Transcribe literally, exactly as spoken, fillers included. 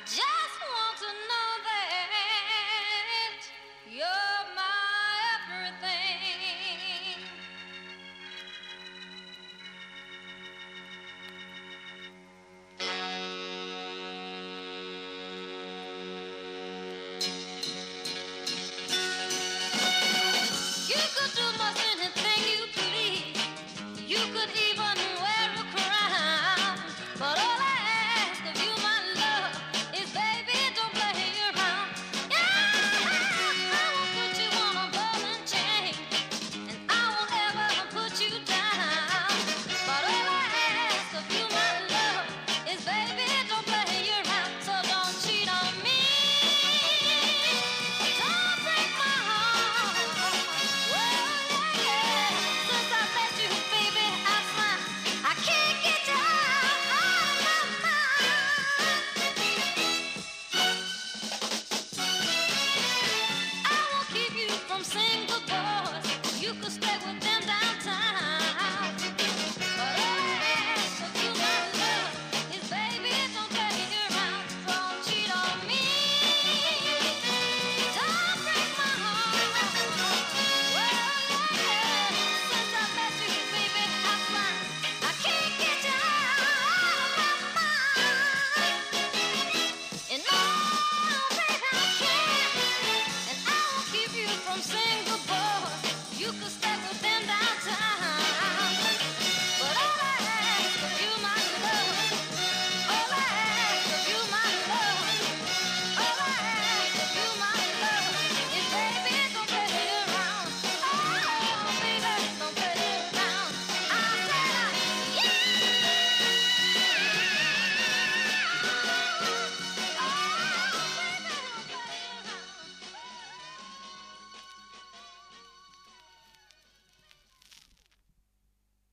just want to know that you're my everything. You could do most anything you please. You could even wear a crown. But all I ask of you, my love, is baby, don't play around. Yeah, I won't put you on a ball and chain, and I won't ever put you down. But all I ask of you, my love, is baby, don't play around. So don't cheat on me. Don't break my heart. Well, yeah, yeah. Since I met you, baby, I swear I can't get you out of my mind. I won't keep you from single boys. You could stay with them downtown. But all I ask of you, my love, is baby, don't play around. Don't cheat on me. Don't break my heart. Well, yeah, yeah. Since I met you, baby, I swear I can't get you out of my mind. And no, baby, I can't. And I won't keep you from saying